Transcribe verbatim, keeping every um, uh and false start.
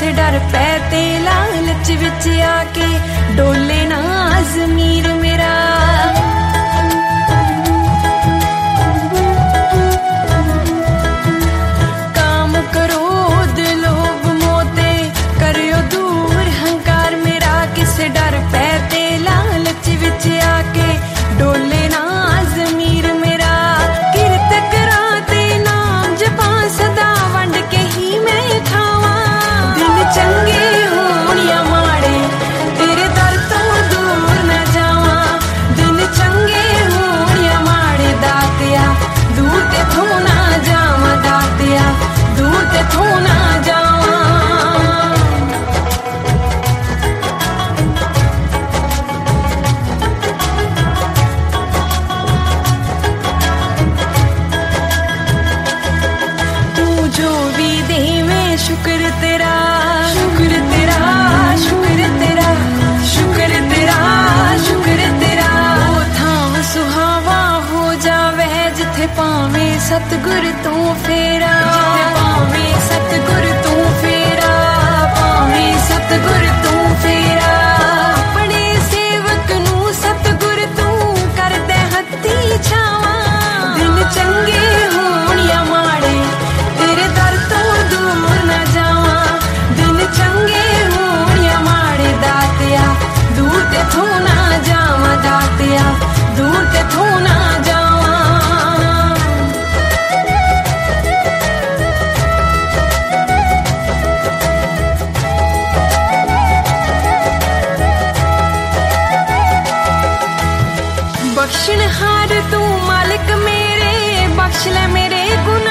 किसे डर पै ते लालच विच आके डोले ना ज़मीर मेरा। काम क्रोध लोभ मोते करियो दूर हंकार मेरा, किसे डर पै ते लालच विच आके डोले ना ज़मीर मेरा। किरत करा ते नाम जपा सदा वंड के ही मैं खावा, दिन चंगे होण या माड़े तेरे दर तो दूर न जावा, दिन चंगे होण या माड़े दातिया दूर ते थो ना जावा, दातिया दूर ते थो ना जावा। जो भी दे मैं शुक्र तेरा, शुक्र तेरा, शुक्र तेरा, शुक्र तेरा, शुक्र तेरा। वो थाम सुहावा हो जावे जिथे पावे सतगुर तू फेरा, जिथे पावे सतगुर तू फेरा, पावे सतगुर तू फेरा। अपने सेवक नू सतगुर तू कर दे हत्ती छावा, दिन चंगे होण या माड़े तेरे दर तो दूर न जावा, दिन चंगे होण या माड़े दातिया दूर ते थो ना जावा, दातिया दूर ते थो ना जावा। बख्शनहार तू मालिक मेरे, बख्श ले मेरे गुनाह